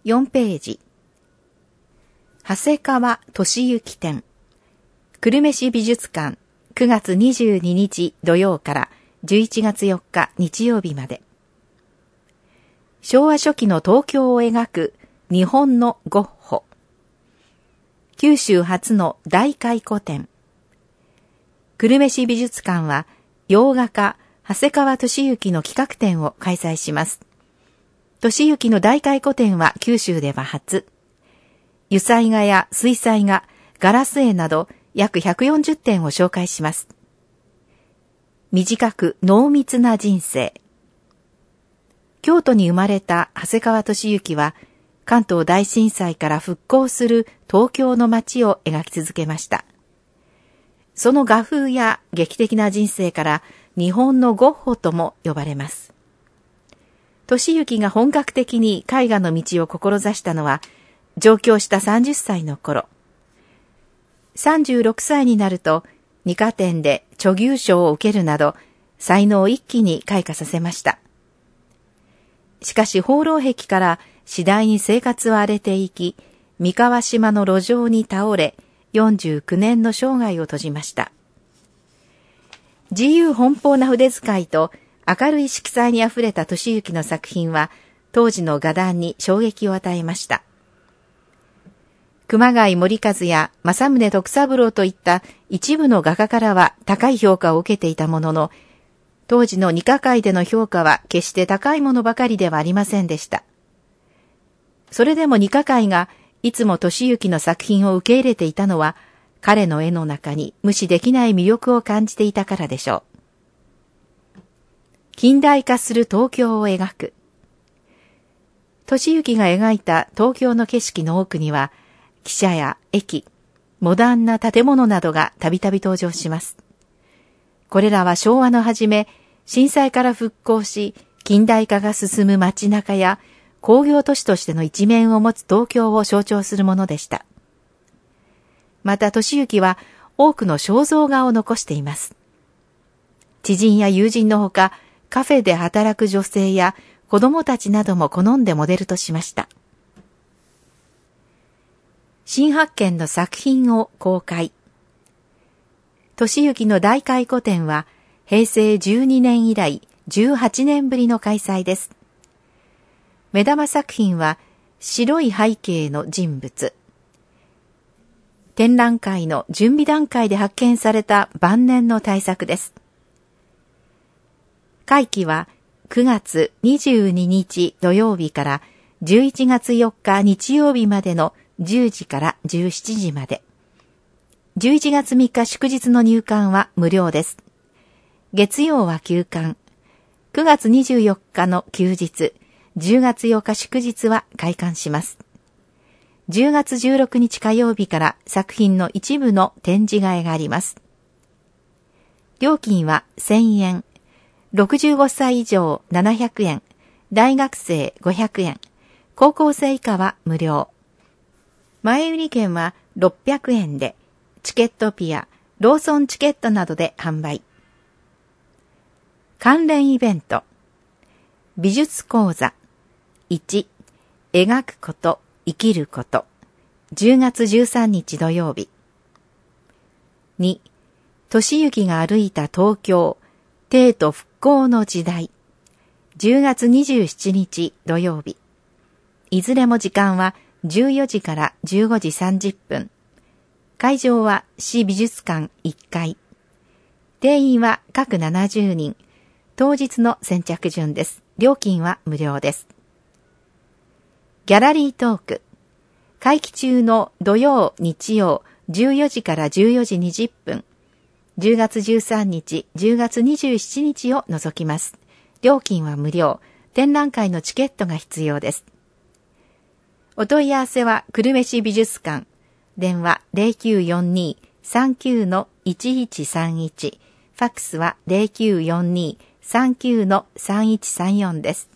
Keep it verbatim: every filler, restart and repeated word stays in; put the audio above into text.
よんページ。長谷川俊之展。久留米市美術館くがつにじゅうににち土曜からじゅういちがつよっか日曜日まで。昭和初期の東京を描く日本のゴッホ。九州初の大回顧展。久留米市美術館は洋画家長谷川俊之の企画展を開催します。俊之の大回顧展は九州では初。油彩画や水彩画、ガラス絵など約ひゃくよんじゅってんを紹介します。短く濃密な人生。京都に生まれた長谷川俊之は、関東大震災から復興する東京の街を描き続けました。その画風や劇的な人生から日本のゴッホとも呼ばれます。俊之が本格的に絵画の道を志したのは、上京したさんじゅっさいの頃。さんじゅうろくさいになると、二科展で著牛賞を受けるなど、才能を一気に開花させました。しかし放浪癖から次第に生活は荒れていき、三河島の路上に倒れ、よんじゅうきゅうねんの生涯を閉じました。自由奔放な筆遣いと明るい色彩にあふれた俊之の作品は、当時の画壇に衝撃を与えました。熊谷森和や正宗徳三郎といった一部の画家からは高い評価を受けていたものの、当時の二科界での評価は決して高いものばかりではありませんでした。それでも二科界がいつも俊之の作品を受け入れていたのは、彼の絵の中に無視できない魅力を感じていたからでしょう。近代化する東京を描く。俊之が描いた東京の景色の多くには、汽車や駅、モダンな建物などがたびたび登場します。これらは昭和の初め、震災から復興し、近代化が進む街中や工業都市としての一面を持つ東京を象徴するものでした。また俊之は多くの肖像画を残しています。知人や友人のほか、カフェで働く女性や子供たちなども好んでモデルとしました。新発見の作品を公開。俊之の大回顧展は平成じゅうにねん以来じゅうはちねんぶりの開催です。目玉作品は白い背景の人物。展覧会の準備段階で発見された晩年の大作です。会期はくがつにじゅうににち土曜日からじゅういちがつよっか日曜日までのじゅうじからじゅうしちじまで。じゅういちがつみっか祝日の入館は無料です。月曜は休館。くがつにじゅうよっかの休日、じゅうがつよっか祝日は開館します。じゅうがつじゅうろくにち火曜日から作品の一部の展示替えがあります。料金はせんえん。ろくじゅうごさい以上ななひゃくえん。大学生ごひゃくえん。高校生以下は無料。前売り券はろっぴゃくえんで、チケットピア、ローソンチケットなどで販売。関連イベント。美術講座。いち、描くこと、生きること。じゅうがつじゅうさんにち土曜日。に、俊之が歩いた東京、帝都復興の時代。じゅうがつにじゅうしちにち土曜日。いずれも時間はじゅうよじからじゅうごじさんじゅっぷん。会場は市美術館いっかい。定員は各ななじゅうにん。当日の先着順です。料金は無料です。ギャラリートーク。会期中の土曜、日曜、じゅうよじからじゅうよじにじゅっぷん。じゅうがつじゅうさんにち、じゅうがつにじゅうしちにちを除きます。料金は無料。展覧会のチケットが必要です。お問い合わせは久留米市美術館。電話 ゼロきゅうよんに さんきゅう いちいちさんいち。ファックスは ゼロきゅうよんに さんきゅう さんいちさんよんです。